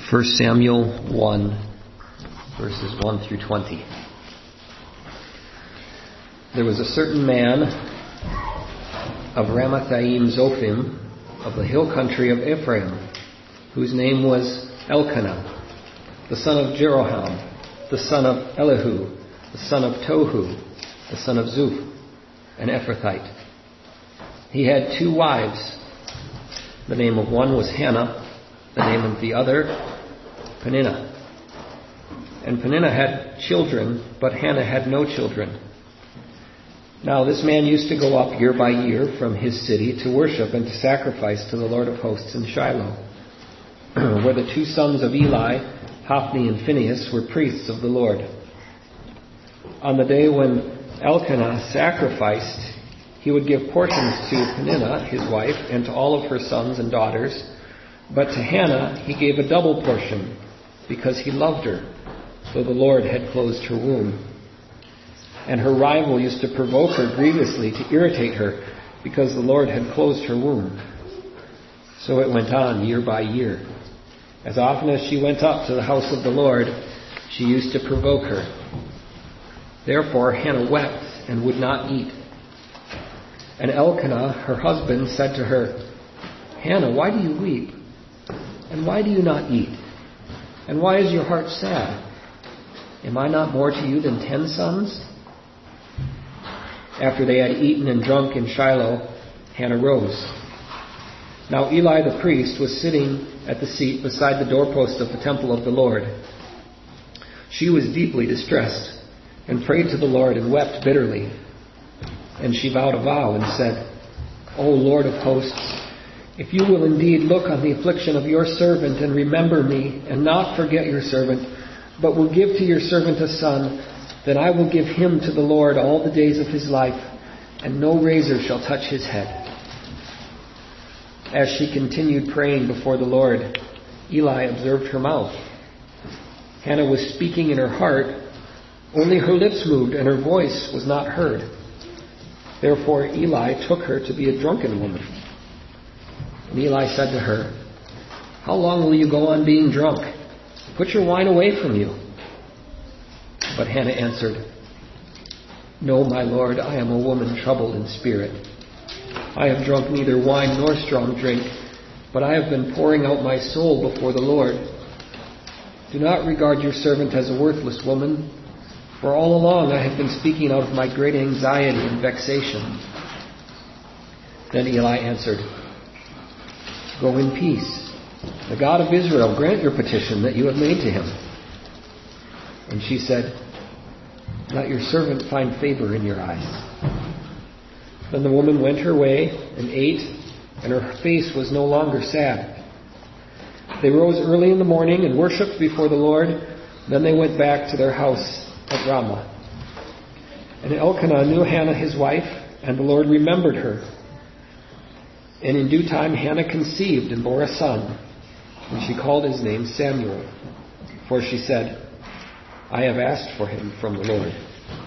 1 Samuel 1, verses 1 through 20. There was a certain man of Ramathaim Zophim, of the hill country of Ephraim, whose name was Elkanah, the son of Jeroham, the son of Elihu, the son of Tohu, the son of Zuph, an Ephrathite. He had 2 wives. The name of one was Hannah, the name of the other Peninnah. And Peninnah had children, but Hannah had no children. Now this man used to go up year by year from his city to worship and to sacrifice to the Lord of hosts in Shiloh, where the 2 sons of Eli, Hophni and Phinehas, were priests of the Lord. On the day when Elkanah sacrificed, he would give portions to Peninnah, his wife, and to all of her sons and daughters. But to Hannah he gave a double portion, because he loved her, though the Lord had closed her womb. And her rival used to provoke her grievously to irritate her, because the Lord had closed her womb. So it went on year by year. As often as she went up to the house of the Lord, she used to provoke her. Therefore Hannah wept and would not eat. And Elkanah, her husband, said to her, "Hannah, why do you weep? And why do you not eat? And why is your heart sad? Am I not more to you than 10 sons?" After they had eaten and drunk in Shiloh, Hannah rose. Now Eli the priest was sitting at the seat beside the doorpost of the temple of the Lord. She was deeply distressed and prayed to the Lord and wept bitterly. And she vowed a vow and said, "O Lord of hosts, if you will indeed look on the affliction of your servant and remember me and not forget your servant, but will give to your servant a son, then I will give him to the Lord all the days of his life, and no razor shall touch his head." As she continued praying before the Lord, Eli observed her mouth. Hannah was speaking in her heart, only her lips moved and her voice was not heard. Therefore Eli took her to be a drunken woman. And Eli said to her, "How long will you go on being drunk? Put your wine away from you." But Hannah answered, "No, my Lord, I am a woman troubled in spirit. I have drunk neither wine nor strong drink, but I have been pouring out my soul before the Lord. Do not regard your servant as a worthless woman, for all along I have been speaking out of my great anxiety and vexation." Then Eli answered, "Go in peace. The God of Israel grant your petition that you have made to him." And she said, "Let your servant find favor in your eyes." Then the woman went her way and ate, and her face was no longer sad. They rose early in the morning and worshipped before the Lord. Then they went back to their house at Ramah. And Elkanah knew Hannah his wife, and the Lord remembered her. And in due time Hannah conceived and bore a son, and she called his name Samuel, for she said, "I have asked for him from the Lord."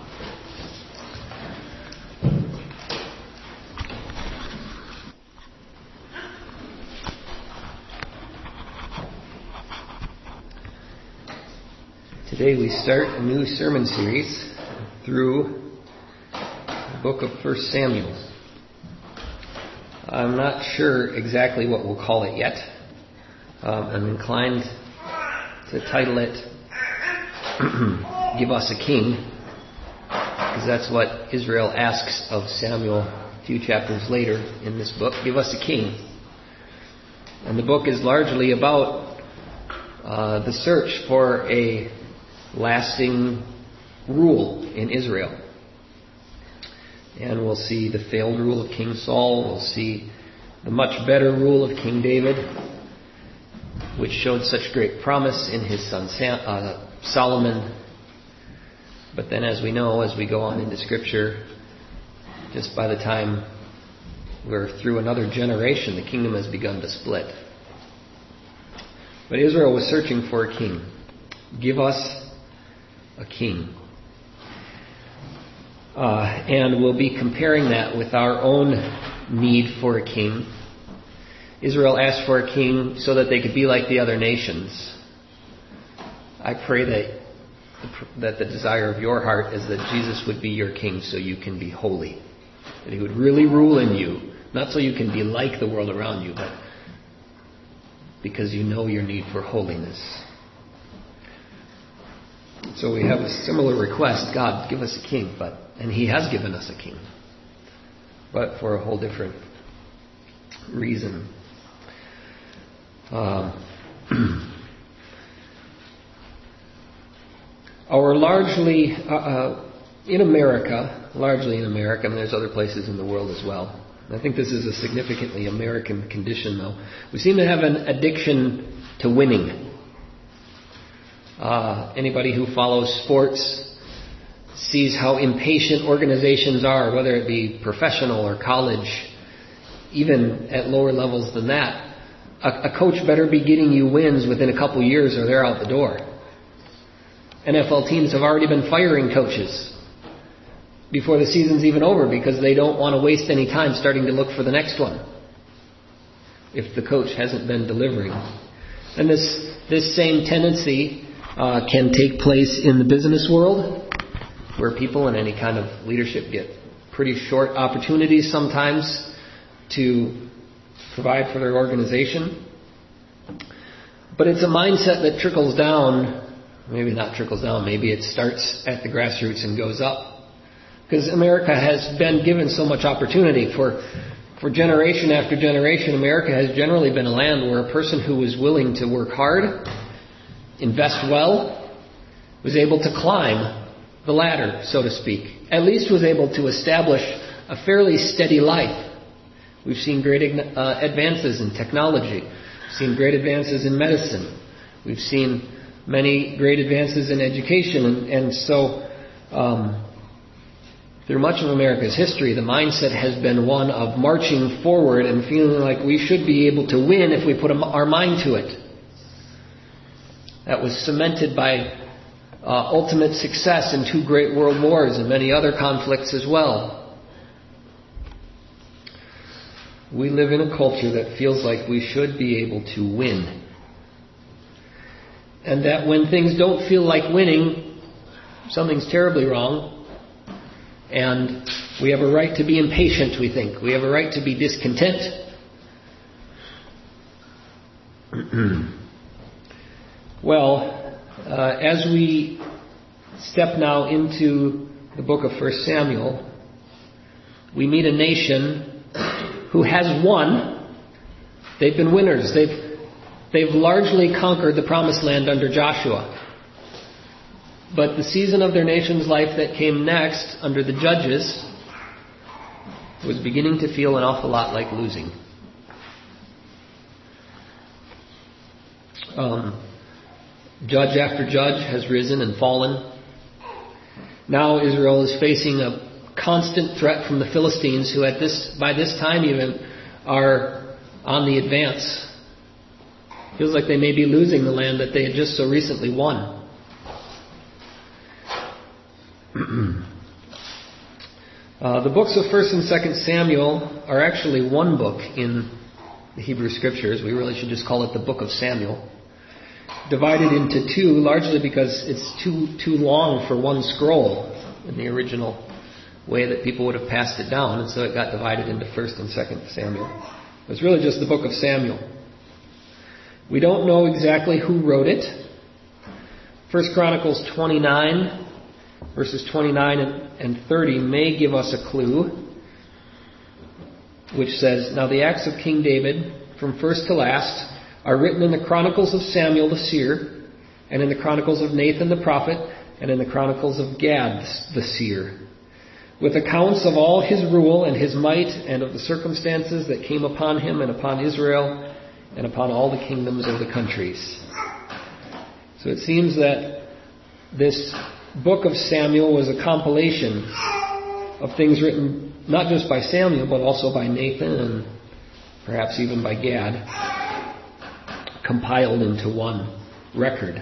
Today we start a new sermon series through the book of 1 Samuel. I'm not sure exactly what we'll call it yet. I'm inclined to title it "Give Us a King," because that's what Israel asks of Samuel a few chapters later in this book. Give us a king. And the book is largely about the search for a lasting rule in Israel. And we'll see the failed rule of King Saul. We'll see the much better rule of King David, which showed such great promise in his son Solomon. But then, as we know, as we go on into Scripture, just by the time we're through another generation, the kingdom has begun to split. But Israel was searching for a king. Give us a king. And we'll be comparing that with our own need for a king. Israel asked for a king so that they could be like the other nations. I pray that the desire of your heart is that Jesus would be your king so you can be holy. That he would really rule in you. Not so you can be like the world around you, but because you know your need for holiness. So we have a similar request. God, give us a king. And he has given us a king. But for a whole different reason. Largely in America, and there's other places in the world as well. I think this is a significantly American condition, though. We seem to have an addiction to winning. Anybody who follows sports sees how impatient organizations are, whether it be professional or college, even at lower levels than that. A coach better be getting you wins within a couple years or they're out the door. NFL teams have already been firing coaches before the season's even over because they don't want to waste any time starting to look for the next one if the coach hasn't been delivering. And this same tendency can take place in the business world, where people in any kind of leadership get pretty short opportunities sometimes to provide for their organization. But it's a mindset that trickles down. Maybe not trickles down, maybe it starts at the grassroots and goes up. Because America has been given so much opportunity. For generation after generation, America has generally been a land where a person who was willing to work hard, invest well, was able to climb the ladder, so to speak. At least was able to establish a fairly steady life. We've seen great advances in technology. We've seen great advances in medicine. We've seen many great advances in education. And so through much of America's history, the mindset has been one of marching forward and feeling like we should be able to win if we put our mind to it. That was cemented by ultimate success in 2 great world wars and many other conflicts as well. We live in a culture that feels like we should be able to win. And that when things don't feel like winning, something's terribly wrong. And we have a right to be impatient, we think. We have a right to be discontent. Well, as we step now into the book of 1 Samuel, we meet a nation who has won. They've been winners. They've largely conquered the promised land under Joshua. But the season of their nation's life that came next, under the judges, was beginning to feel an awful lot like losing. Judge after judge has risen and fallen. Now Israel is facing a constant threat from the Philistines, who by this time even are on the advance. Feels like they may be losing the land that they had just so recently won. The books of 1 and 2 Samuel are actually one book in the Hebrew Scriptures. We really should just call it the book of Samuel. Divided into 2, largely because it's too long for one scroll in the original way that people would have passed it down, and so it got divided into 1 and 2 Samuel. It's really just the book of Samuel. We don't know exactly who wrote it. 1 Chronicles 29, verses 29 and 30 may give us a clue, which says, "Now the acts of King David, from first to last, are written in the Chronicles of Samuel the seer, and in the Chronicles of Nathan the prophet, and in the Chronicles of Gad the seer, with accounts of all his rule and his might, and of the circumstances that came upon him and upon Israel, and upon all the kingdoms of the countries." So it seems that this book of Samuel was a compilation of things written not just by Samuel, but also by Nathan and perhaps even by Gad, compiled into one record.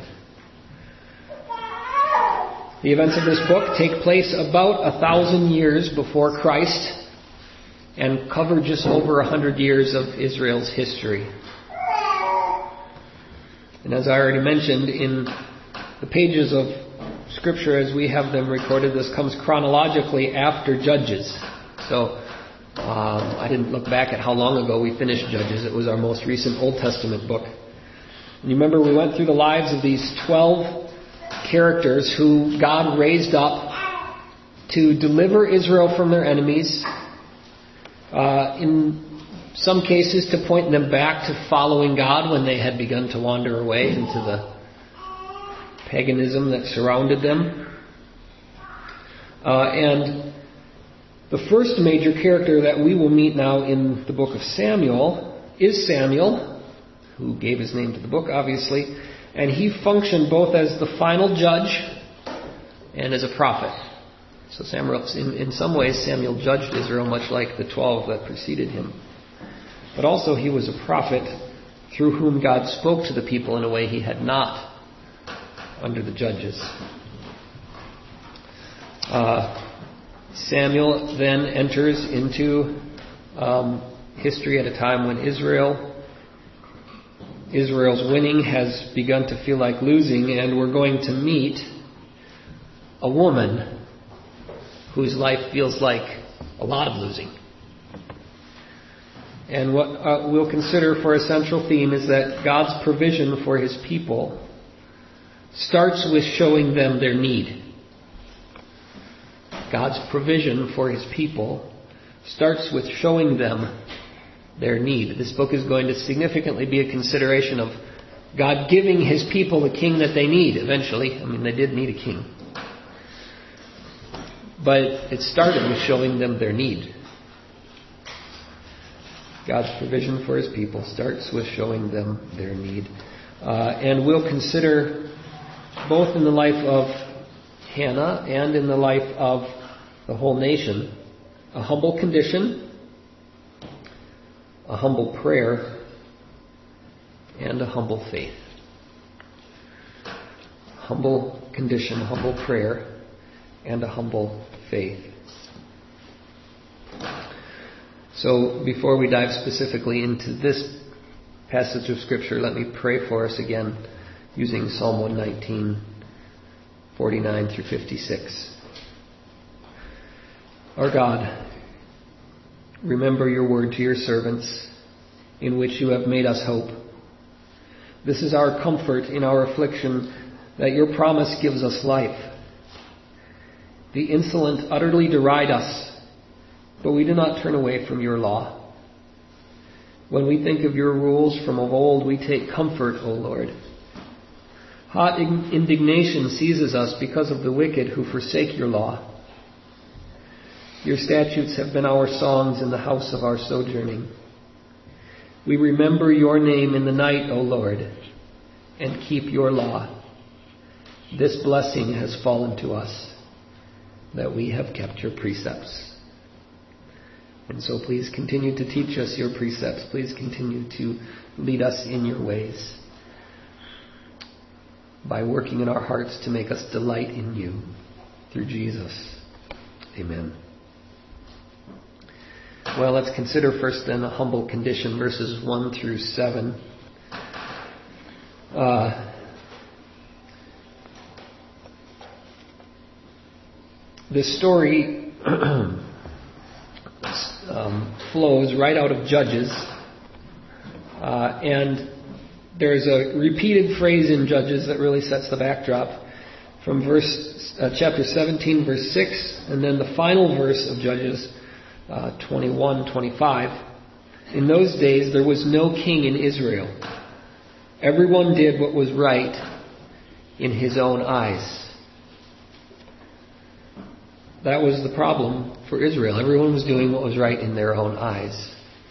The events of this book take place about 1,000 years before Christ and cover just over 100 years of Israel's history. And as I already mentioned, in The pages of Scripture as we have them recorded, this comes chronologically after Judges. So I didn't look back at how long ago we finished Judges. It was our most recent Old Testament book. And you remember we went through the lives of these 12 characters who God raised up to deliver Israel from their enemies, in some cases to point them back to following God when they had begun to wander away into the paganism that surrounded them. And the first major character that we will meet now in the book of Samuel is Samuel, who gave his name to the book, obviously, and he functioned both as the final judge and as a prophet. So Samuel, in some ways, Samuel judged Israel much like the 12 that preceded him. But also he was a prophet through whom God spoke to the people in a way he had not under the judges. Samuel then enters into history at a time when Israel's winning has begun to feel like losing, and we're going to meet a woman whose life feels like a lot of losing. And what we'll consider for a central theme is that God's provision for His people starts with showing them their need. God's provision for His people starts with showing them their need. This book is going to significantly be a consideration of God giving His people the king that they need eventually. I mean, they did need a king. But it started with showing them their need. God's provision for His people starts with showing them their need. And we'll consider both in the life of Hannah and in the life of the whole nation a humble condition, a humble prayer, and a humble faith. Humble condition, humble prayer, and a humble faith. So before we dive specifically into this passage of Scripture, let me pray for us again using Psalm 119, 49 through 56. Our God, remember your word to your servants, in which you have made us hope. This is our comfort in our affliction, that your promise gives us life. The insolent utterly deride us, but we do not turn away from your law. When we think of your rules from of old, we take comfort, O Lord. Hot indignation seizes us because of the wicked who forsake your law. Your statutes have been our songs in the house of our sojourning. We remember your name in the night, O Lord, and keep your law. This blessing has fallen to us, that we have kept your precepts. And so please continue to teach us your precepts. Please continue to lead us in your ways by working in our hearts to make us delight in you through Jesus. Amen. Well, let's consider first then a humble condition, verses 1 through 7. This story flows right out of Judges, and there's a repeated phrase in Judges that really sets the backdrop from chapter 17, verse 6, and then the final verse of Judges 21, 25. In those days there was no king in Israel. Everyone did what was right in his own eyes. That was the problem for Israel. Everyone was doing what was right in their own eyes.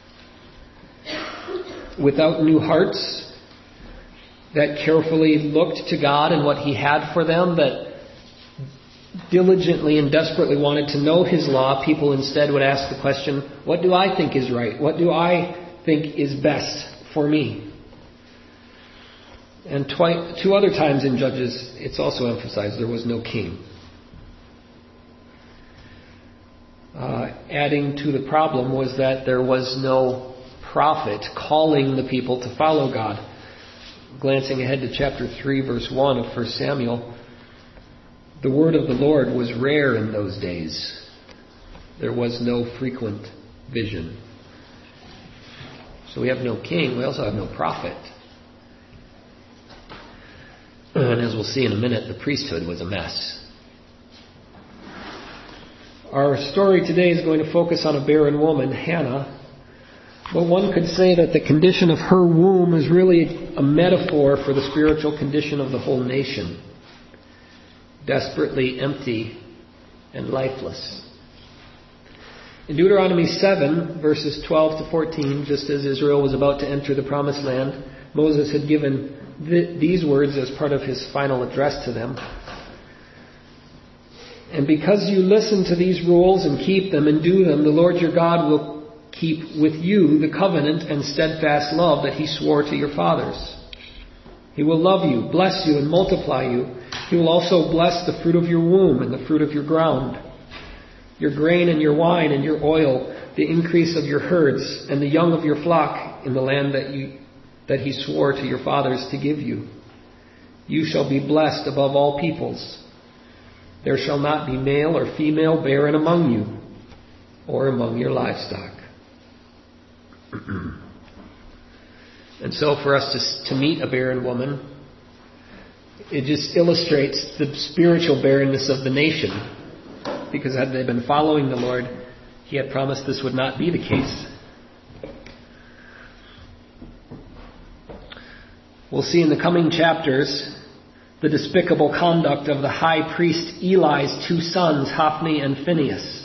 Without new hearts that carefully looked to God and what He had for them, that diligently and desperately wanted to know His law, people instead would ask the question, what do I think is right? What do I think is best for me? And two other times in Judges, it's also emphasized there was no king. Adding to the problem was that there was no prophet calling the people to follow God. glancing ahead to chapter 3, verse 1 of 1 Samuel, the word of the Lord was rare in those days. There was no frequent vision. So we have no king, we also have no prophet. And as we'll see in a minute, the priesthood was a mess. Our story today is going to focus on a barren woman, Hannah. But one could say that the condition of her womb is really a metaphor for the spiritual condition of the whole nation. Desperately empty and lifeless. In Deuteronomy 7, verses 12 to 14, just as Israel was about to enter the Promised Land, Moses had given these words as part of his final address to them. And because you listen to these rules and keep them and do them, the Lord your God will keep with you the covenant and steadfast love that He swore to your fathers. He will love you, bless you, and multiply you. He will also bless the fruit of your womb and the fruit of your ground, your grain and your wine and your oil, the increase of your herds and the young of your flock in the land that He swore to your fathers to give you. You shall be blessed above all peoples. There shall not be male or female barren among you, or among your livestock. And so for us to meet a barren woman, it just illustrates the spiritual barrenness of the nation. Because had they been following the Lord, He had promised this would not be the case. We'll see in the coming chapters the despicable conduct of the high priest Eli's two sons, Hophni and Phinehas,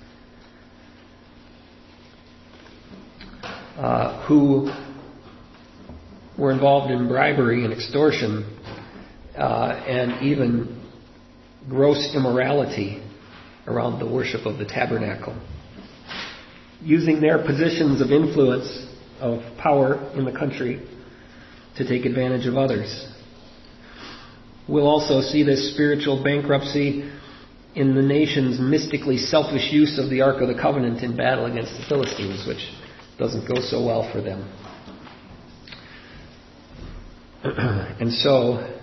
who were involved in bribery and extortion and even gross immorality around the worship of the tabernacle, using their positions of influence, of power in the country to take advantage of others. We'll also see this spiritual bankruptcy in the nation's mystically selfish use of the Ark of the Covenant in battle against the Philistines, which doesn't go so well for them. And so,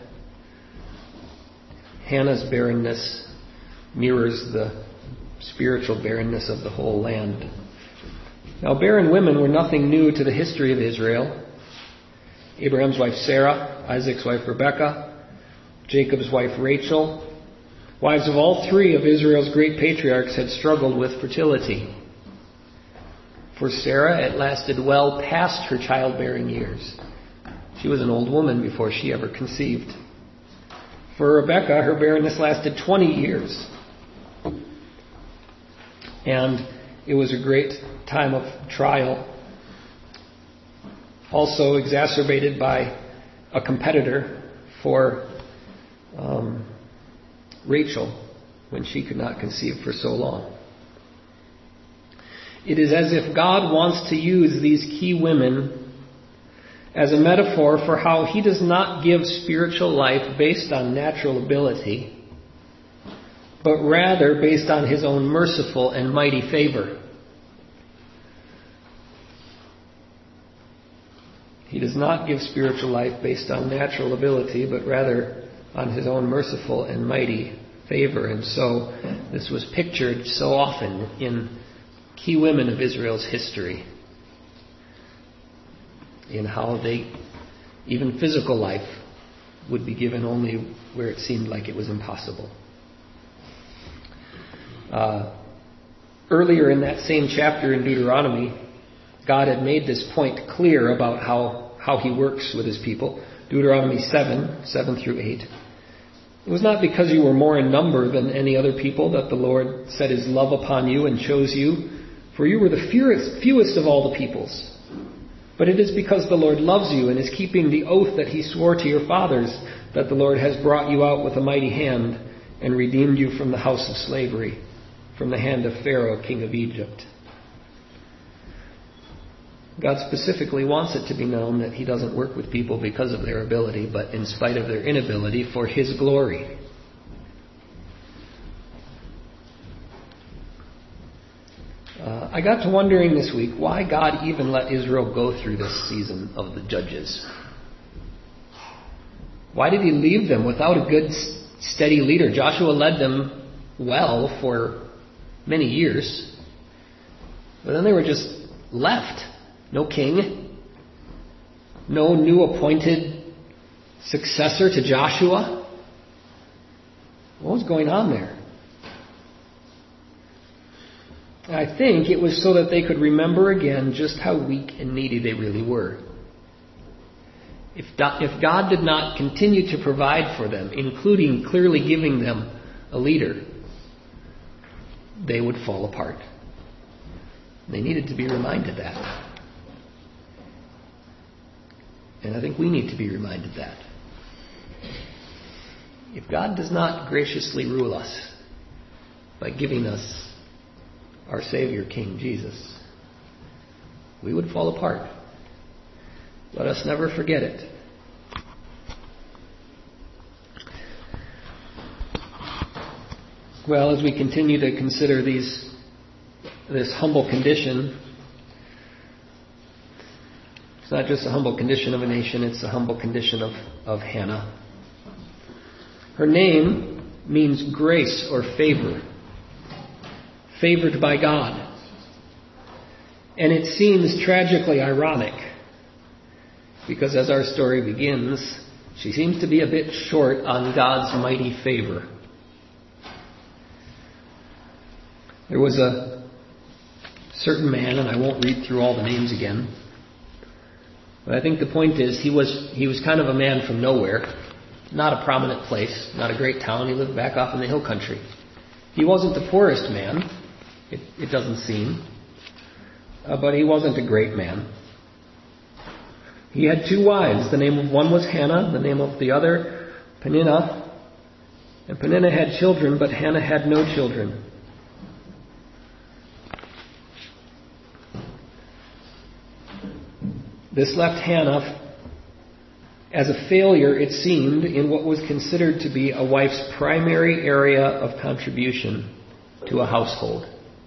Hannah's barrenness mirrors the spiritual barrenness of the whole land. Now, barren women were nothing new to the history of Israel. Abraham's wife Sarah, Isaac's wife Rebekah, Jacob's wife Rachel, wives of all three of Israel's great patriarchs, had struggled with fertility. For Sarah, it lasted well past her childbearing years. She was an old woman before she ever conceived. For Rebekah, her barrenness lasted 20 years. And it was a great time of trial, also exacerbated by a competitor for Rachel when she could not conceive for so long. It is as if God wants to use these key women as a metaphor for how He does not give spiritual life based on natural ability, but rather based on His own merciful and mighty favor. He does not give spiritual life based on natural ability, but rather on His own merciful and mighty favor. And so this was pictured so often in key women of Israel's history, in how even physical life would be given only where it seemed like it was impossible. Earlier in that same chapter in Deuteronomy, God had made this point clear about how He works with His people. Deuteronomy 7 through 8. It was not because you were more in number than any other people that the Lord set His love upon you and chose you, for you were the fewest of all the peoples. But it is because the Lord loves you and is keeping the oath that He swore to your fathers that the Lord has brought you out with a mighty hand and redeemed you from the house of slavery, from the hand of Pharaoh, king of Egypt. God specifically wants it to be known that He doesn't work with people because of their ability, but in spite of their inability, for His glory. I got to wondering this week why God even let Israel go through this season of the Judges. Why did he leave them without a good, steady leader? Joshua led them well for many years. But then they were just left. No king. No new appointed successor to Joshua. What was going on there? I think it was so that they could remember again just how weak and needy they really were. If God did not continue to provide for them, including clearly giving them a leader, they would fall apart. They needed to be reminded that. And I think we need to be reminded that. If God does not graciously rule us by giving us our Savior, King Jesus, we would fall apart. Let us never forget it. Well, as we continue to consider this humble condition, it's not just a humble condition of a nation, it's a humble condition of Hannah. Her name means grace or favor. Favored by God. And it seems tragically ironic, because as our story begins, she seems to be a bit short on God's mighty favor. There was a certain man, and I won't read through all the names again, but I think the point is he was kind of a man from nowhere, not a prominent place, not a great town. He lived back off in the hill country. He wasn't the poorest man, it doesn't seem, but he wasn't a great man. He had 2 wives. The name of one was Hannah, the name of the other Peninnah. And Peninnah had children, but Hannah had no children. This left Hannah as a failure, it seemed, in what was considered to be a wife's primary area of contribution to a household.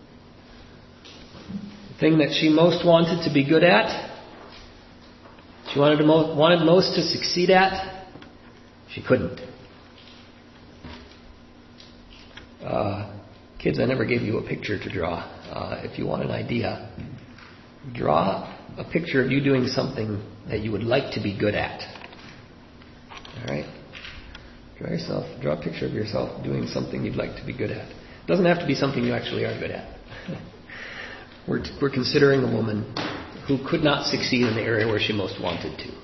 The thing that she most wanted to be good at, she wanted most to succeed at, she couldn't. Kids, I never gave you a picture to draw. If you want an idea, draw a picture of you doing something that you would like to be good at. All right? Draw a picture of yourself doing something you'd like to be good at. It doesn't have to be something you actually are good at. We're considering a woman who could not succeed in the area where she most wanted to.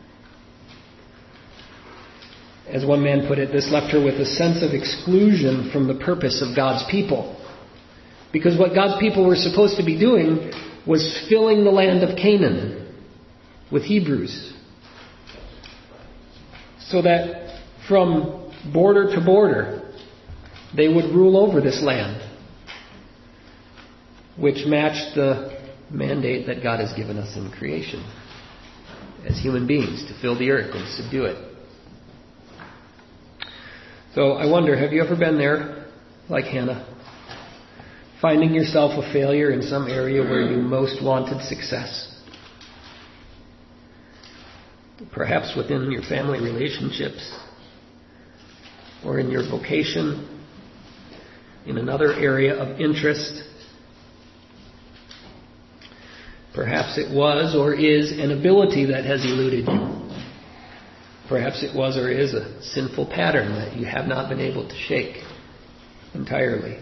As one man put it, this left her with a sense of exclusion from the purpose of God's people. Because what God's people were supposed to be doing was filling the land of Canaan with Hebrews. So that from border to border, they would rule over this land, which matched the mandate that God has given us in creation as human beings, to fill the earth and subdue it. So I wonder, have you ever been there like Hannah? Finding yourself a failure in some area where you most wanted success? Perhaps within your family relationships, or in your vocation, in another area of interest. Perhaps it was or is an ability that has eluded you. Perhaps it was or is a sinful pattern that you have not been able to shake entirely.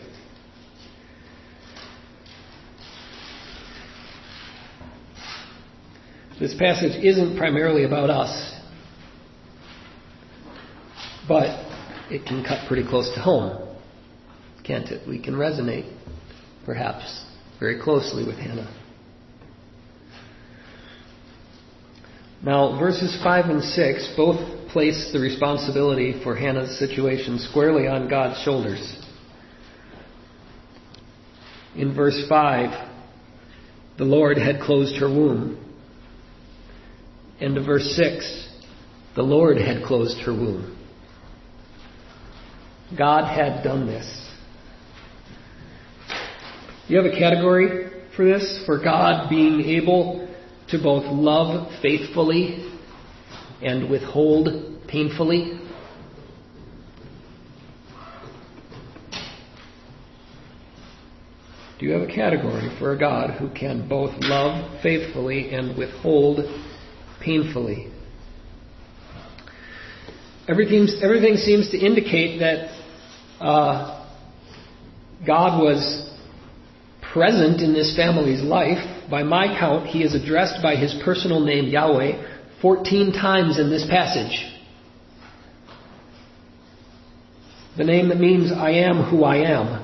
This passage isn't primarily about us, but it can cut pretty close to home, can't it? We can resonate, perhaps, very closely with Hannah. Now, verses 5 and 6 both place the responsibility for Hannah's situation squarely on God's shoulders. In verse 5, the Lord had closed her womb. End of verse 6, the Lord had closed her womb. God had done this. You have a category for this? For God being able to both love faithfully and withhold painfully? Do you have a category for a God who can both love faithfully and withhold painfully? Everything seems to indicate that God was present in this family's life. By my count, he is addressed by his personal name, Yahweh, 14 times in this passage. The name that means I am who I am.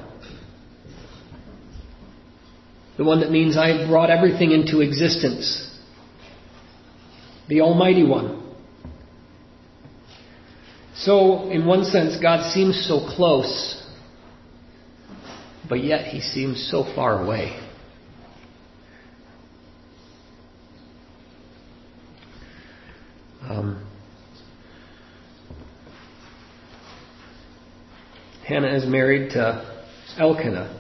The one that means I brought everything into existence. The Almighty One. So, in one sense, God seems so close, but yet he seems so far away. Hannah is married to Elkanah.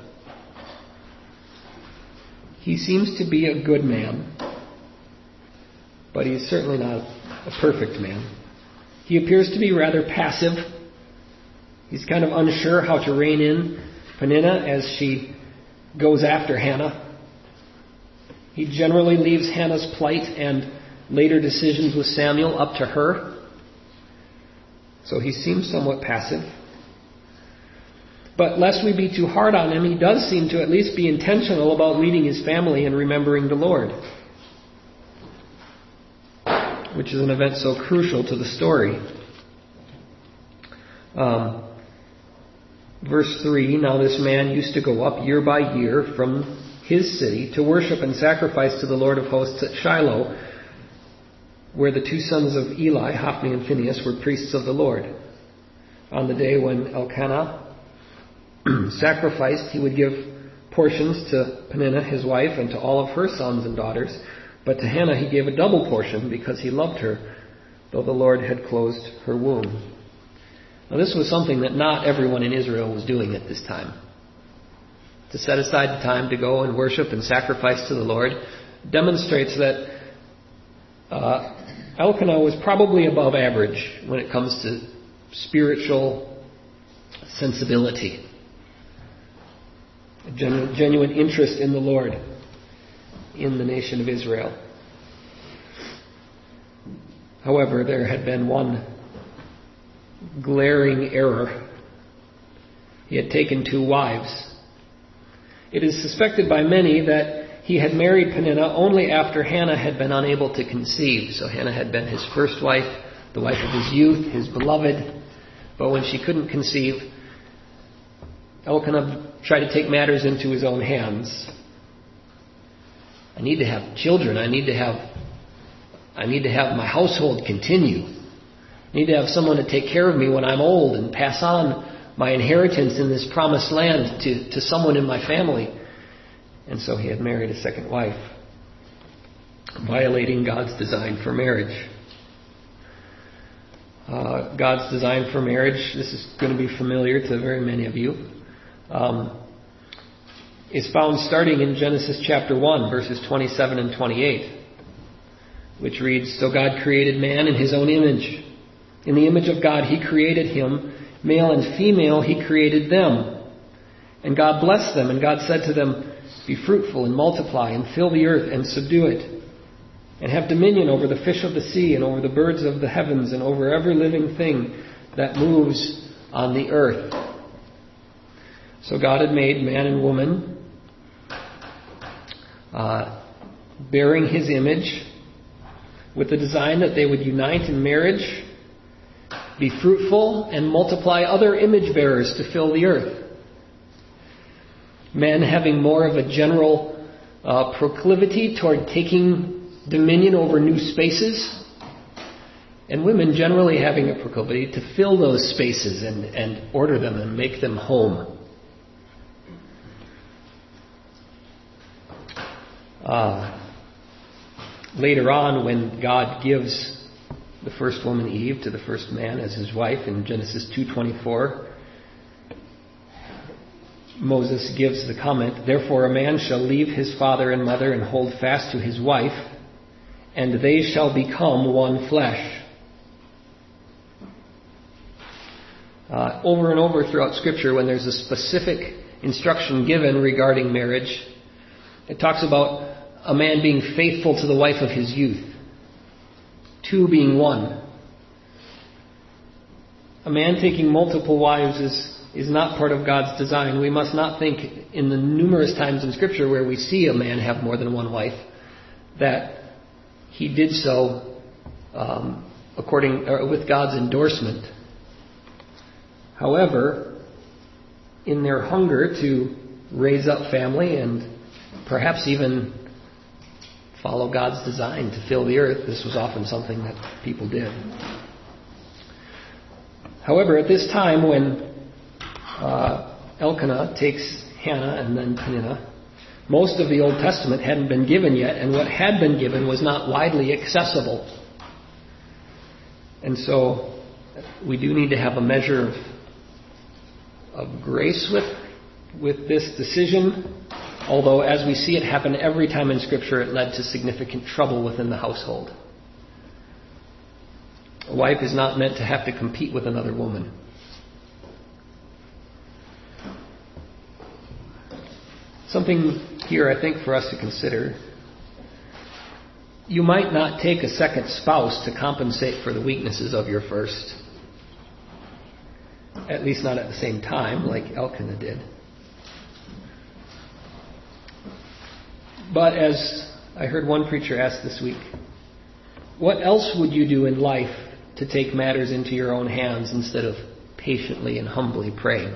He seems to be a good man, but he's certainly not a perfect man. He appears to be rather passive. He's kind of unsure how to rein in Peninnah as she goes after Hannah. He generally leaves Hannah's plight and later decisions with Samuel up to her. So he seems somewhat passive. But lest we be too hard on him, he does seem to at least be intentional about leading his family and remembering the Lord, which is an event so crucial to the story. Verse 3, now this man used to go up year by year from his city to worship and sacrifice to the Lord of hosts at Shiloh, where the two sons of Eli, Hophni and Phinehas, were priests of the Lord. On the day when Elkanah sacrificed, he would give portions to Peninnah, his wife, and to all of her sons and daughters. But to Hannah he gave a double portion because he loved her, though the Lord had closed her womb. Now this was something that not everyone in Israel was doing at this time. To set aside the time to go and worship and sacrifice to the Lord demonstrates that Elkanah was probably above average when it comes to spiritual sensibility. A genuine interest in the Lord in the nation of Israel. However, there had been one glaring error. He had taken 2 wives. It is suspected by many that he had married Peninnah only after Hannah had been unable to conceive. So Hannah had been his first wife, the wife of his youth, his beloved. But when she couldn't conceive, Elkanah tried to take matters into his own hands. I need to have children. I need to have my household continue. I need to have someone to take care of me when I'm old and pass on my inheritance in this promised land to someone in my family. And so he had married a second wife, violating God's design for marriage. God's design for marriage, this is going to be familiar to very many of you, is found starting in Genesis chapter 1, verses 27 and 28, which reads, so God created man in his own image. In the image of God he created him, male and female he created them. And God blessed them, and God said to them, be fruitful and multiply and fill the earth and subdue it, and have dominion over the fish of the sea and over the birds of the heavens and over every living thing that moves on the earth. So God had made man and woman bearing his image with the design that they would unite in marriage, be fruitful, and multiply other image bearers to fill the earth. Men having more of a general proclivity toward taking dominion over new spaces, and women generally having a proclivity to fill those spaces and order them and make them home. Later on, when God gives the first woman Eve to the first man as his wife in Genesis 2:24, Moses gives the comment, therefore a man shall leave his father and mother and hold fast to his wife, and they shall become one flesh. Over and over throughout Scripture, when there's a specific instruction given regarding marriage, it talks about a man being faithful to the wife of his youth. Two being one. A man taking multiple wives is not part of God's design. We must not think in the numerous times in Scripture where we see a man have more than one wife that he did so with God's endorsement. However, in their hunger to raise up family and perhaps even follow God's design to fill the earth, this was often something that people did. However, at this time when Elkanah takes Hannah and then Peninnah, most of the Old Testament hadn't been given yet, and what had been given was not widely accessible. And so we do need to have a measure of grace with this decision, although as we see it happen every time in Scripture, it led to significant trouble within the household. A wife is not meant to have to compete with another woman. Something here, I think, for us to consider. You might not take a second spouse to compensate for the weaknesses of your first. At least not at the same time, like Elkanah did. But as I heard one preacher ask this week, what else would you do in life to take matters into your own hands instead of patiently and humbly praying?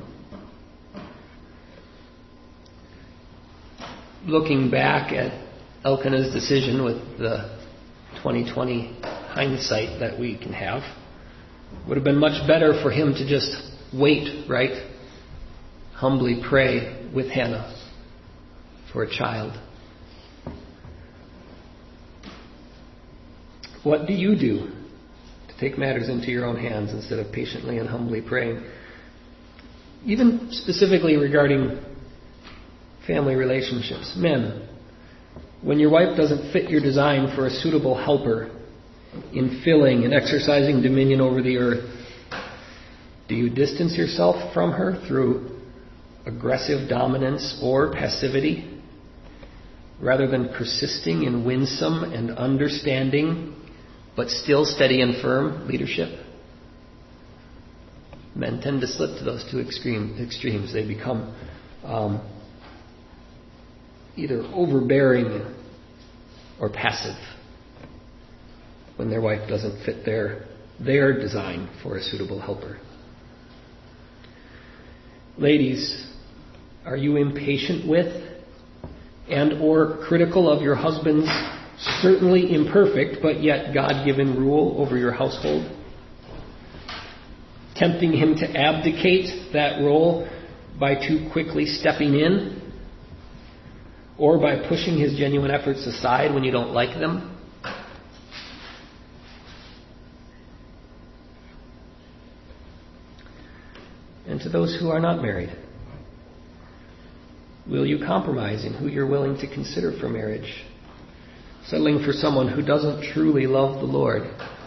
Looking back at Elkanah's decision with the 2020 hindsight that we can have, would have been much better for him to just wait, right? Humbly pray with Hannah for a child. What do you do to take matters into your own hands instead of patiently and humbly praying? Even specifically regarding family relationships. Men, when your wife doesn't fit your design for a suitable helper in filling and exercising dominion over the earth, do you distance yourself from her through aggressive dominance or passivity, rather than persisting in winsome and understanding, but still steady and firm leadership? Men tend to slip to those two extremes. They become either overbearing or passive when their wife doesn't fit their design for a suitable helper. Ladies, are you impatient with and or critical of your husband's certainly imperfect but yet God-given rule over your household? Tempting him to abdicate that role by too quickly stepping in, or by pushing his genuine efforts aside when you don't like them? And to those who are not married, will you compromise in who you're willing to consider for marriage, settling for someone who doesn't truly love the Lord?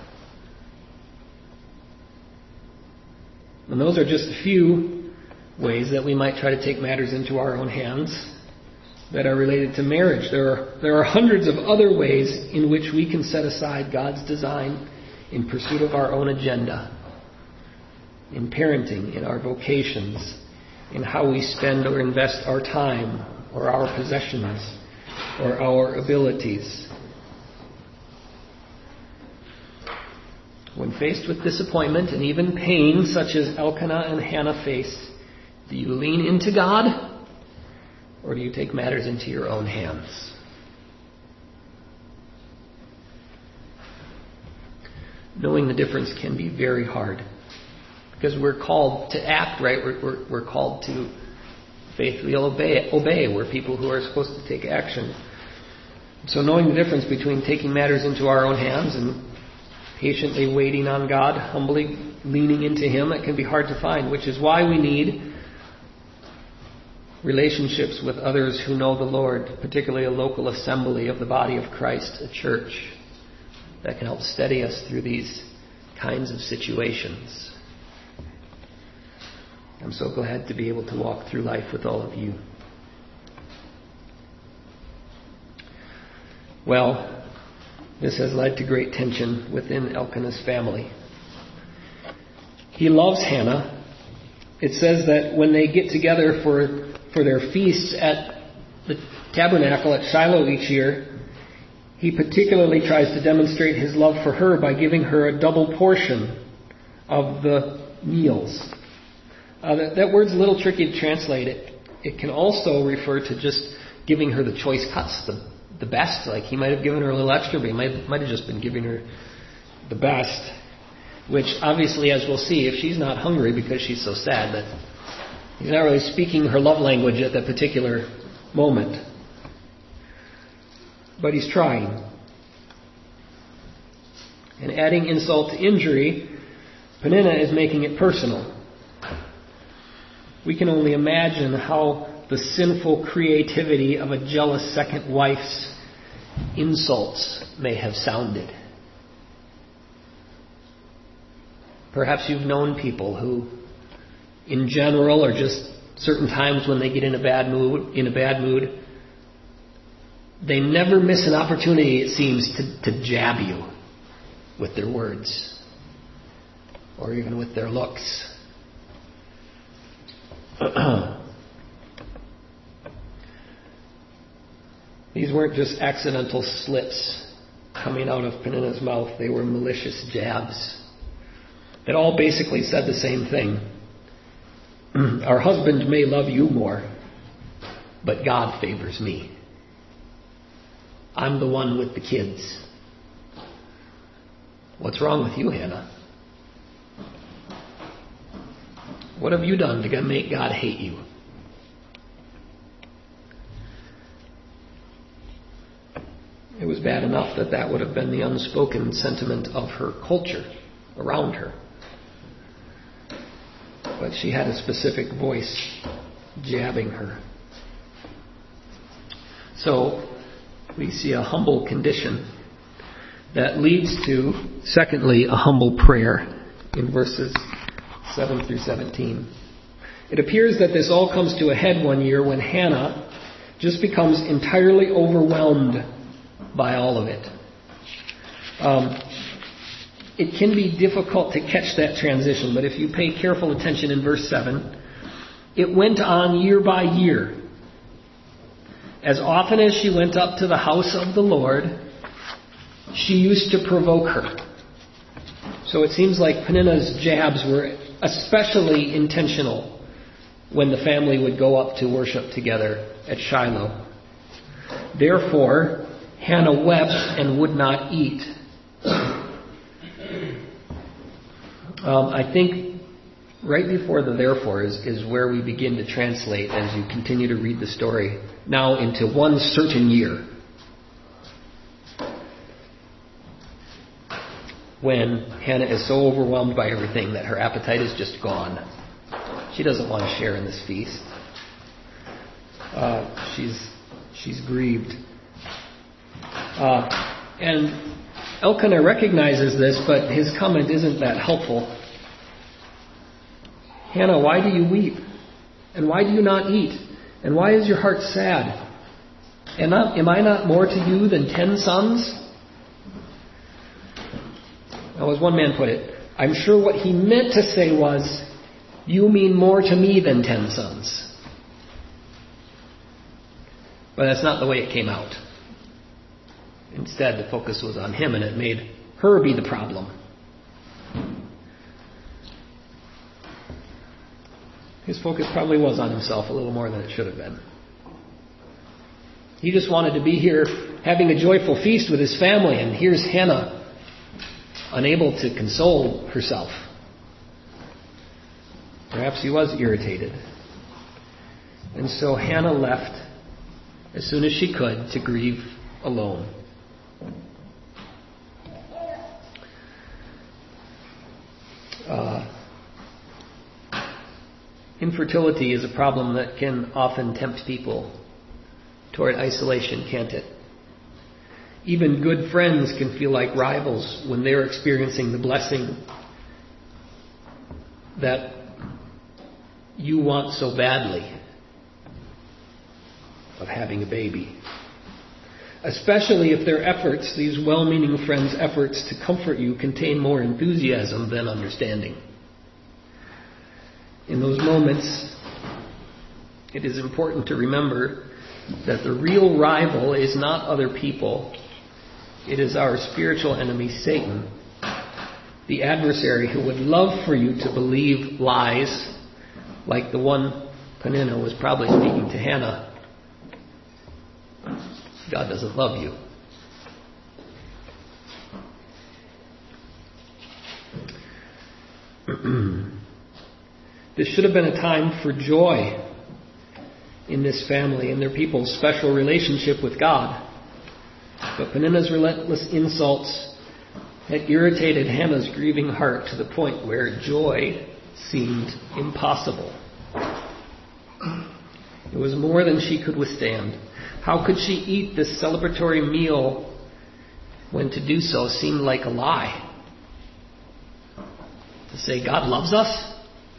And those are just a few ways that we might try to take matters into our own hands that are related to marriage. There are hundreds of other ways in which we can set aside God's design in pursuit of our own agenda. In parenting, in our vocations, in how we spend or invest our time, or our possessions, or our abilities. When faced with disappointment and even pain, such as Elkanah and Hannah faced, do you lean into God, or do you take matters into your own hands? Knowing the difference can be very hard, because we're called to act, right? We're called to faithfully obey. We're people who are supposed to take action. So knowing the difference between taking matters into our own hands and patiently waiting on God, humbly leaning into Him, it can be hard to find, which is why we need relationships with others who know the Lord, particularly a local assembly of the body of Christ, a church that can help steady us through these kinds of situations. I'm so glad to be able to walk through life with all of you. Well, this has led to great tension within Elkanah's family. He loves Hannah. It says that when they get together for their feasts at the tabernacle at Shiloh each year, he particularly tries to demonstrate his love for her by giving her a double portion of the meals. That word's a little tricky to translate. It can also refer to just giving her the choice cuts, the best. Like he might have given her a little extra, but he might have just been giving her the best. Which obviously, as we'll see, if she's not hungry because she's so sad, that he's not really speaking her love language at that particular moment. But he's trying. And adding insult to injury, Peninnah is making it personal. We can only imagine how the sinful creativity of a jealous second wife's insults may have sounded. Perhaps you've known people who, in general, or just certain times when they get in a bad mood, they never miss an opportunity, it seems, to jab you with their words or even with their looks. These weren't just accidental slips coming out of Peninnah's mouth. They were malicious jabs that all basically said the same thing. Our husband may love you more, but God favors me. I'm the one with the kids. What's wrong with you, Hannah? What have you done to make God hate you? It was bad enough that would have been the unspoken sentiment of her culture around her. But she had a specific voice jabbing her. So we see a humble condition that leads to, secondly, a humble prayer in verses 7 through 17. It appears that this all comes to a head one year when Hannah just becomes entirely overwhelmed by all of it. It can be difficult to catch that transition, but if you pay careful attention in verse 7, it went on year by year. As often as she went up to the house of the Lord, she used to provoke her. So it seems like Peninnah's jabs were especially intentional when the family would go up to worship together at Shiloh. Therefore, Hannah wept and would not eat. I think right before the therefore is where we begin to translate as you continue to read the story now into one certain year, when Hannah is so overwhelmed by everything that her appetite is just gone. She doesn't want to share in this feast. She's grieved. And Elkanah recognizes this, but his comment isn't that helpful. Hannah, why do you weep? And why do you not eat? And why is your heart sad? Am I not more to you than 10 sons? Now, as one man put it, I'm sure what he meant to say was, you mean more to me than 10 sons. But that's not the way it came out. Instead, the focus was on him, and it made her be the problem. His focus probably was on himself a little more than it should have been. He just wanted to be here having a joyful feast with his family, and here's Hannah unable to console herself. Perhaps he was irritated. And so Hannah left as soon as she could to grieve alone. Infertility is a problem that can often tempt people toward isolation, can't it? Even good friends can feel like rivals when they're experiencing the blessing that you want so badly of having a baby. Especially if their efforts, these well-meaning friends' efforts to comfort you, contain more enthusiasm than understanding. In those moments, it is important to remember that the real rival is not other people. It is our spiritual enemy, Satan, the adversary who would love for you to believe lies like the one Peninnah was probably speaking to Hannah. God doesn't love you. This should have been a time for joy in this family and their people's special relationship with God. But Peninnah's relentless insults had irritated Hannah's grieving heart to the point where joy seemed impossible. It was more than she could withstand. How could she eat this celebratory meal when to do so seemed like a lie? To say God loves us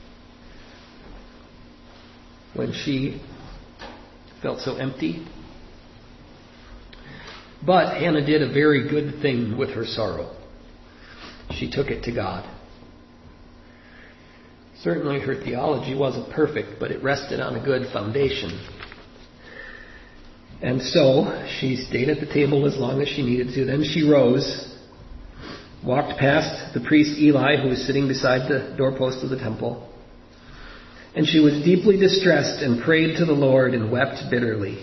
when she felt so empty. But Hannah did a very good thing with her sorrow. She took it to God. Certainly her theology wasn't perfect, but it rested on a good foundation. And so she stayed at the table as long as she needed to. Then she rose, walked past the priest Eli, who was sitting beside the doorpost of the temple. And she was deeply distressed and prayed to the Lord and wept bitterly.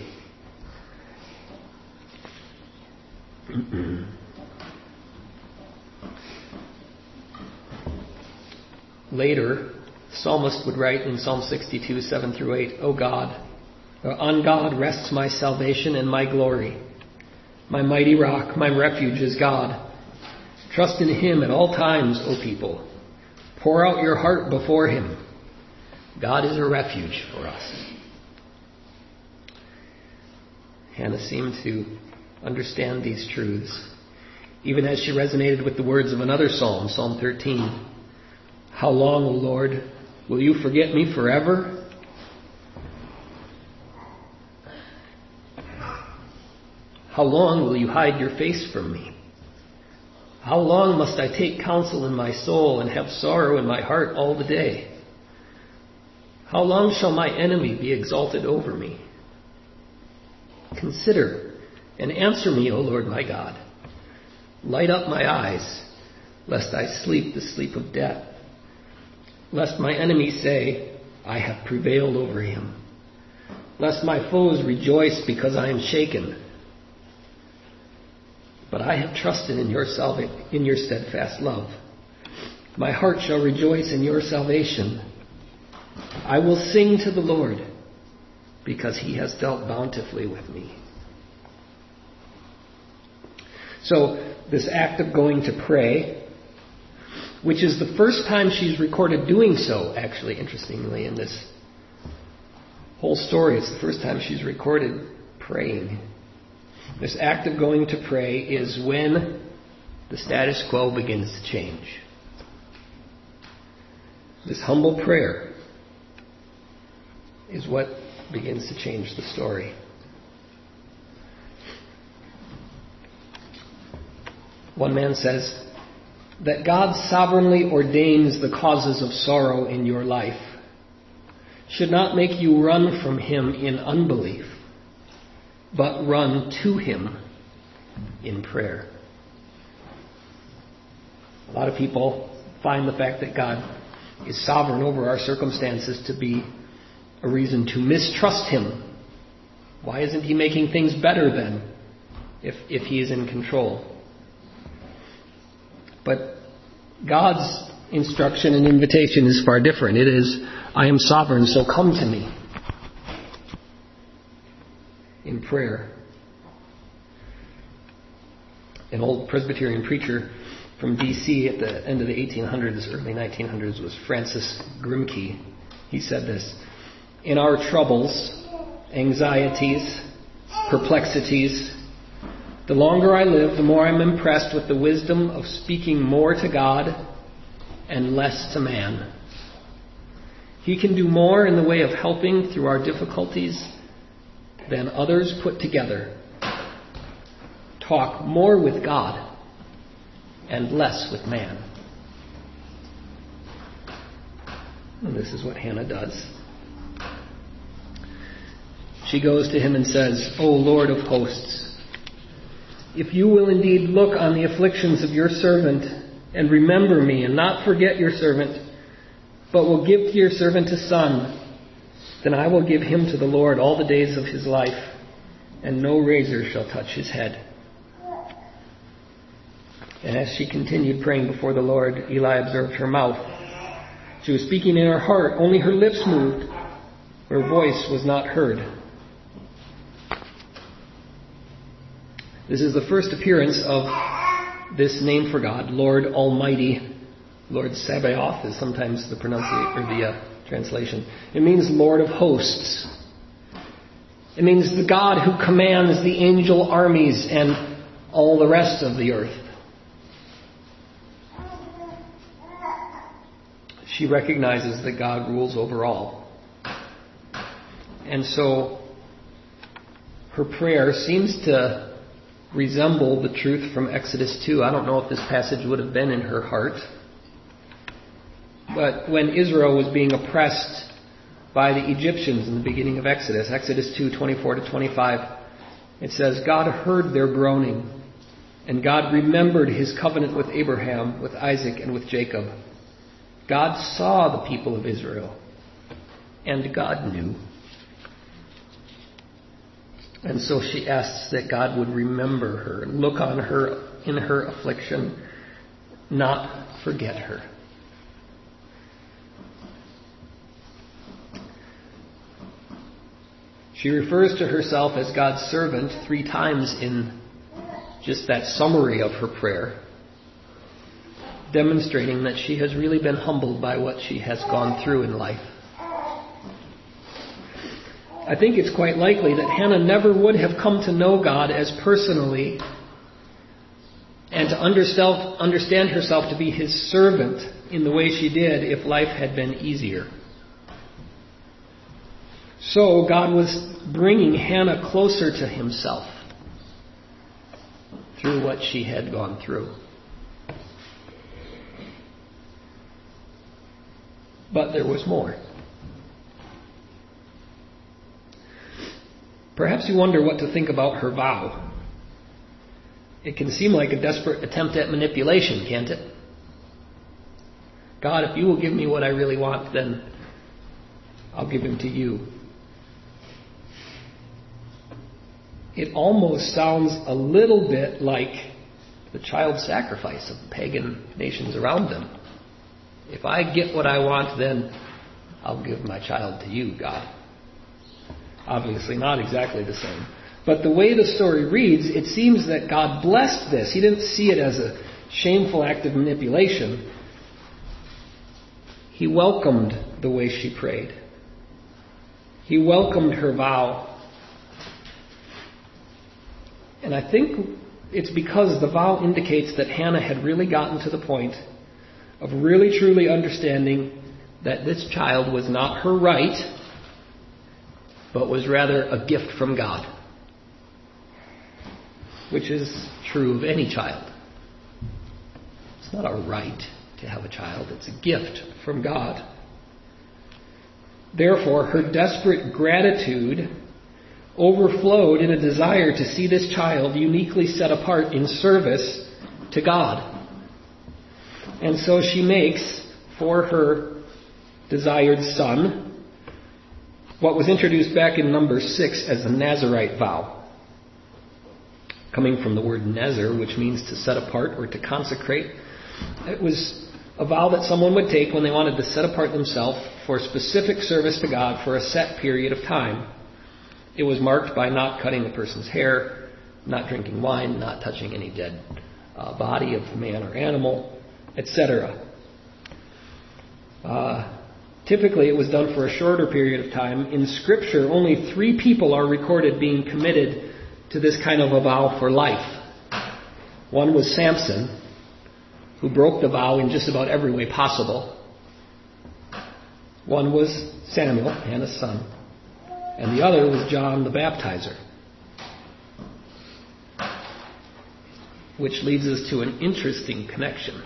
Later, the psalmist would write in Psalm 62, 7 through 8, O God, on God rests my salvation and my glory. My mighty rock, my refuge is God. Trust in Him at all times, O people. Pour out your heart before Him. God is a refuge for us. Hannah seemed to understand these truths, even as she resonated with the words of another psalm, Psalm 13. How long, O Lord, will you forget me forever? How long will you hide your face from me? How long must I take counsel in my soul and have sorrow in my heart all the day? How long shall my enemy be exalted over me? Consider and answer me, O Lord my God. Light up my eyes, lest I sleep the sleep of death. Lest my enemies say, I have prevailed over him. Lest my foes rejoice because I am shaken. But I have trusted in your steadfast love. My heart shall rejoice in your salvation. I will sing to the Lord, because He has dealt bountifully with me. So, this act of going to pray, which is the first time she's recorded doing so, actually, interestingly, in this whole story. It's the first time she's recorded praying. This act of going to pray is when the status quo begins to change. This humble prayer is what begins to change the story. One man says that God sovereignly ordains the causes of sorrow in your life should not make you run from Him in unbelief, but run to Him in prayer. A lot of people find the fact that God is sovereign over our circumstances to be a reason to mistrust Him. Why isn't He making things better then, if He is in control? But God's instruction and invitation is far different. It is, I am sovereign, so come to me in prayer. An old Presbyterian preacher from D.C. at the end of the 1800s, early 1900s, was Francis Grimke. He said this: in our troubles, anxieties, perplexities, the longer I live, the more I'm impressed with the wisdom of speaking more to God and less to man. He can do more in the way of helping through our difficulties than others put together. Talk more with God and less with man. And this is what Hannah does. She goes to him and says, O Lord of hosts, if you will indeed look on the afflictions of your servant and remember me and not forget your servant, but will give to your servant a son, then I will give him to the Lord all the days of his life, and no razor shall touch his head. And as she continued praying before the Lord, Eli observed her mouth. She was speaking in her heart, only her lips moved. Her voice was not heard. This is the first appearance of this name for God, Lord Almighty. Lord Sabaoth is sometimes the translation. It means Lord of hosts. It means the God who commands the angel armies and all the rest of the earth. She recognizes that God rules over all. And so her prayer seems to resemble the truth from Exodus 2. I don't know if this passage would have been in her heart. But when Israel was being oppressed by the Egyptians in the beginning of Exodus, Exodus 2:24-25, it says, God heard their groaning, and God remembered his covenant with Abraham, with Isaac, and with Jacob. God saw the people of Israel, and God knew. And so she asks that God would remember her, look on her in her affliction, not forget her. She refers to herself as God's servant 3 times in just that summary of her prayer, demonstrating that she has really been humbled by what she has gone through in life. I think it's quite likely that Hannah never would have come to know God as personally and to understand herself to be his servant in the way she did if life had been easier. So God was bringing Hannah closer to himself through what she had gone through. But there was more. Perhaps you wonder what to think about her vow. It can seem like a desperate attempt at manipulation, can't it? God, if you will give me what I really want, then I'll give him to you. It almost sounds a little bit like the child sacrifice of the pagan nations around them. If I get what I want, then I'll give my child to you, God. Obviously not exactly the same. But the way the story reads, it seems that God blessed this. He didn't see it as a shameful act of manipulation. He welcomed the way she prayed. He welcomed her vow. And I think it's because the vow indicates that Hannah had really gotten to the point of really truly understanding that this child was not her right, but was rather a gift from God. Which is true of any child. It's not a right to have a child, it's a gift from God. Therefore, her desperate gratitude overflowed in a desire to see this child uniquely set apart in service to God. And so she makes for her desired son what was introduced back in Numbers 6 as a Nazirite vow, coming from the word Nezer, which means to set apart or to consecrate. It was a vow that someone would take when they wanted to set apart themselves for specific service to God for a set period of time. It was marked by not cutting the person's hair, not drinking wine, not touching any dead body of man or animal, etc. Typically, it was done for a shorter period of time. In Scripture, only 3 people are recorded being committed to this kind of a vow for life. One was Samson, who broke the vow in just about every way possible. One was Samuel, Hannah's son, and the other was John the Baptizer. Which leads us to an interesting connection.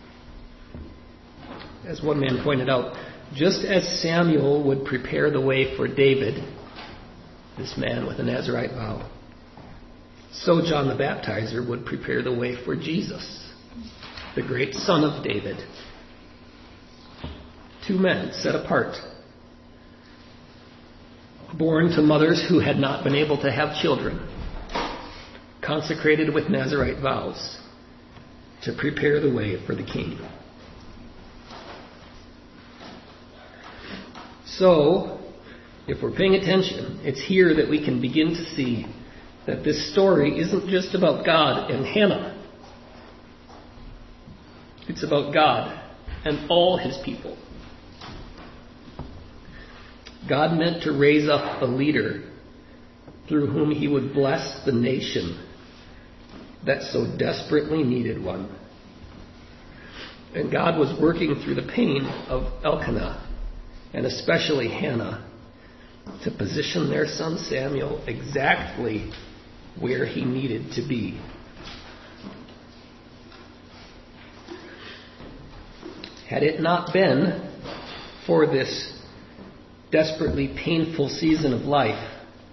As one man pointed out, just as Samuel would prepare the way for David, this man with a Nazirite vow, so John the Baptizer would prepare the way for Jesus, the great son of David. Two men set apart, born to mothers who had not been able to have children, consecrated with Nazirite vows to prepare the way for the King. So, if we're paying attention, it's here that we can begin to see that this story isn't just about God and Hannah. It's about God and all his people. God meant to raise up a leader through whom he would bless the nation that so desperately needed one. And God was working through the pain of Elkanah, and especially Hannah, to position their son Samuel exactly where he needed to be. Had it not been for this desperately painful season of life,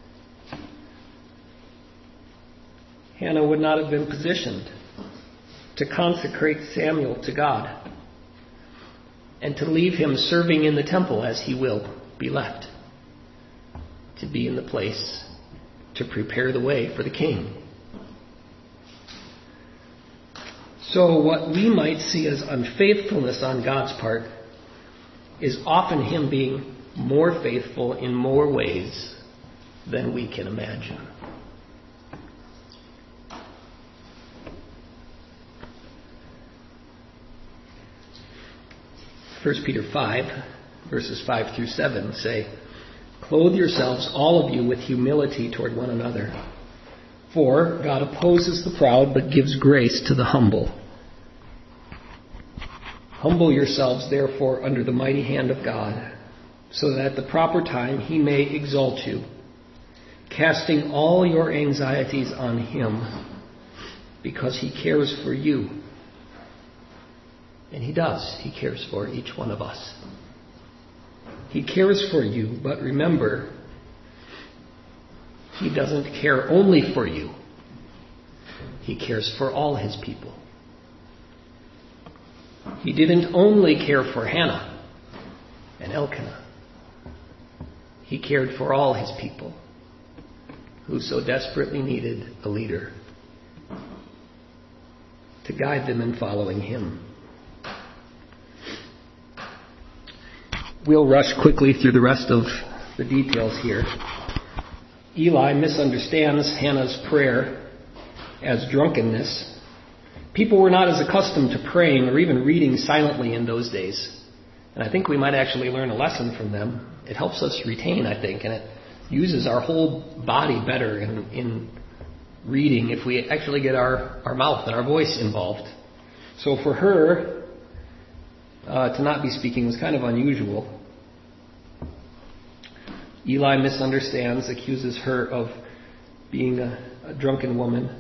Hannah would not have been positioned to consecrate Samuel to God and to leave him serving in the temple as he will be left, to be in the place to prepare the way for the king. So what we might see as unfaithfulness on God's part is often him being more faithful in more ways than we can imagine. First Peter 5, verses 5 through 7 say, "Clothe yourselves, all of you, with humility toward one another. For God opposes the proud, but gives grace to the humble. Humble yourselves, therefore, under the mighty hand of God, so that at the proper time he may exalt you, casting all your anxieties on him, because he cares for you." And he does. He cares for each one of us. He cares for you, but remember, he doesn't care only for you. He cares for all his people. He didn't only care for Hannah and Elkanah. He cared for all his people who so desperately needed a leader to guide them in following him. We'll rush quickly through the rest of the details here. Eli misunderstands Hannah's prayer as drunkenness. People were not as accustomed to praying or even reading silently in those days. And I think we might actually learn a lesson from them. It helps us retain, I think, and it uses our whole body better in reading if we actually get our mouth and our voice involved. So for her to not be speaking was kind of unusual. Eli misunderstands, accuses her of being a drunken woman.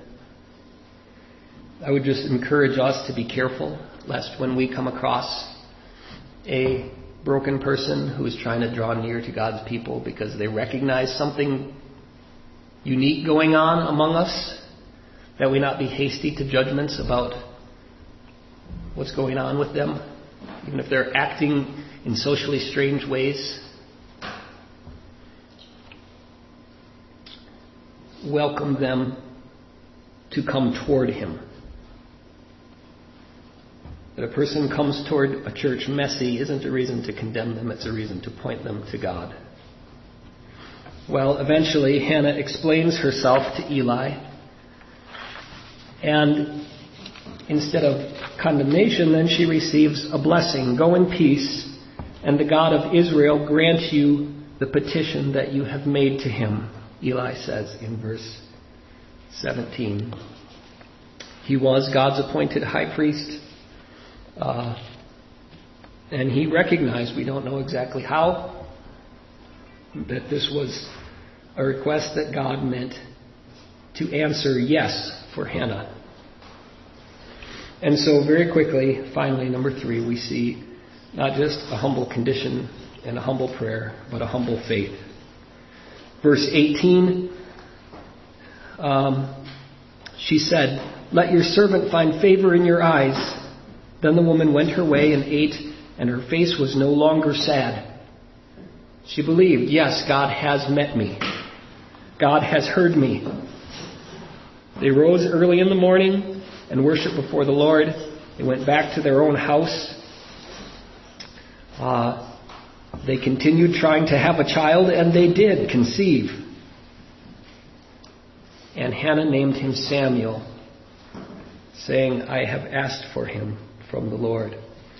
I would just encourage us to be careful, lest when we come across a broken person who is trying to draw near to God's people because they recognize something unique going on among us, that we not be hasty to judgments about what's going on with them, even if they're acting in socially strange ways. Welcome them to come toward him. That a person comes toward a church messy isn't a reason to condemn them, it's a reason to point them to God. Well, eventually Hannah explains herself to Eli, and instead of condemnation, then she receives a blessing. "Go in peace, and the God of Israel grant you the petition that you have made to him," Eli says in verse 17. He was God's appointed high priest. And he recognized, we don't know exactly how, that this was a request that God meant to answer yes for Hannah. And so very quickly, finally, number 3, we see not just a humble condition and a humble prayer, but a humble faith. Verse 18, she said, "Let your servant find favor in your eyes." Then the woman went her way and ate, and her face was no longer sad. She believed, yes, God has met me. God has heard me. They rose early in the morning and worshiped before the Lord. They went back to their own house. They continued trying to have a child, and they did conceive. And Hannah named him Samuel, saying, "I have asked for him from the Lord."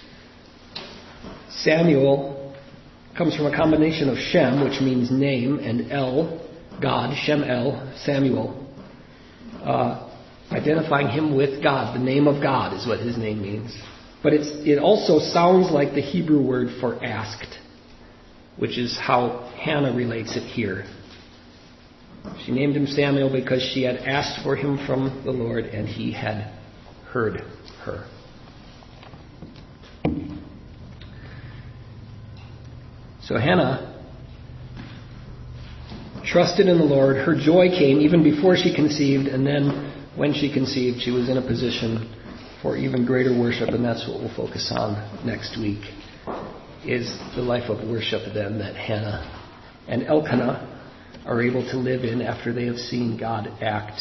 Samuel comes from a combination of Shem, which means name, and El, God, Shem El, Samuel, identifying him with God. The name of God is what his name means. But it also sounds like the Hebrew word for asked, which is how Hannah relates it here. She named him Samuel because she had asked for him from the Lord, and he had heard her. So Hannah trusted in the Lord. Her joy came even before she conceived, and then when she conceived, she was in a position for even greater worship, and that's what we'll focus on next week, is the life of worship then that Hannah and Elkanah are able to live in after they have seen God act.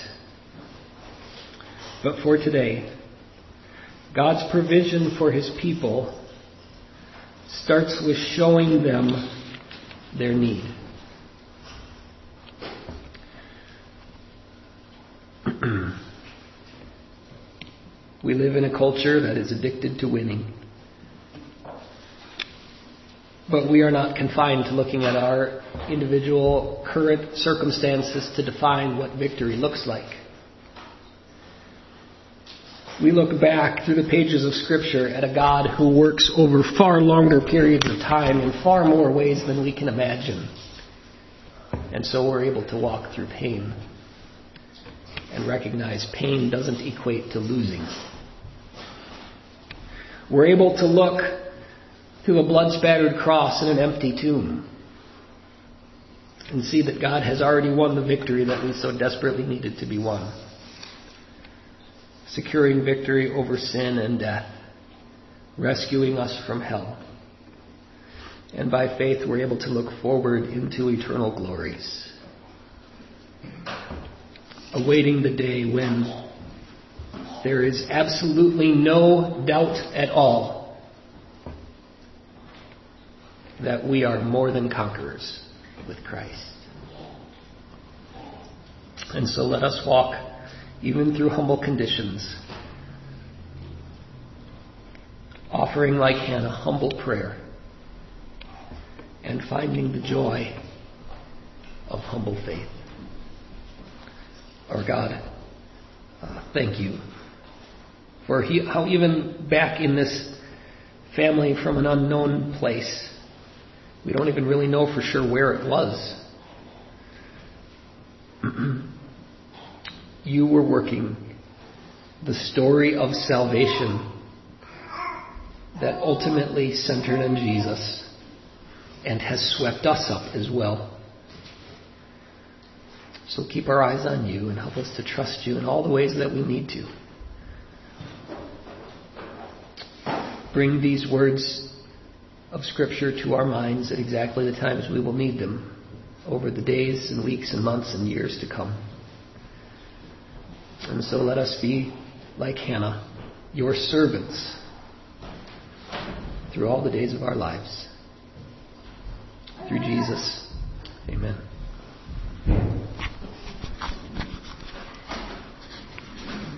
But for today, God's provision for His people starts with showing them their need. We live in a culture that is addicted to winning. But we are not confined to looking at our individual current circumstances to define what victory looks like. We look back through the pages of Scripture at a God who works over far longer periods of time in far more ways than we can imagine. And so we're able to walk through pain and recognize pain doesn't equate to losing. We're able to look to a blood-spattered cross and an empty tomb and see that God has already won the victory that we so desperately needed to be won. Securing victory over sin and death, rescuing us from hell. And by faith we're able to look forward into eternal glories, awaiting the day when there is absolutely no doubt at all that we are more than conquerors with Christ. And so let us walk, even through humble conditions, offering like Hannah humble prayer and finding the joy of humble faith. Our God, thank you for how even back in this family from an unknown place, we don't even really know for sure where it was, you were working the story of salvation that ultimately centered on Jesus and has swept us up as well. So keep our eyes on you and help us to trust you in all the ways that we need to. Bring these words of Scripture to our minds at exactly the times we will need them over the days and weeks and months and years to come. And so let us be like Hannah, your servants, through all the days of our lives. Through Jesus. Amen.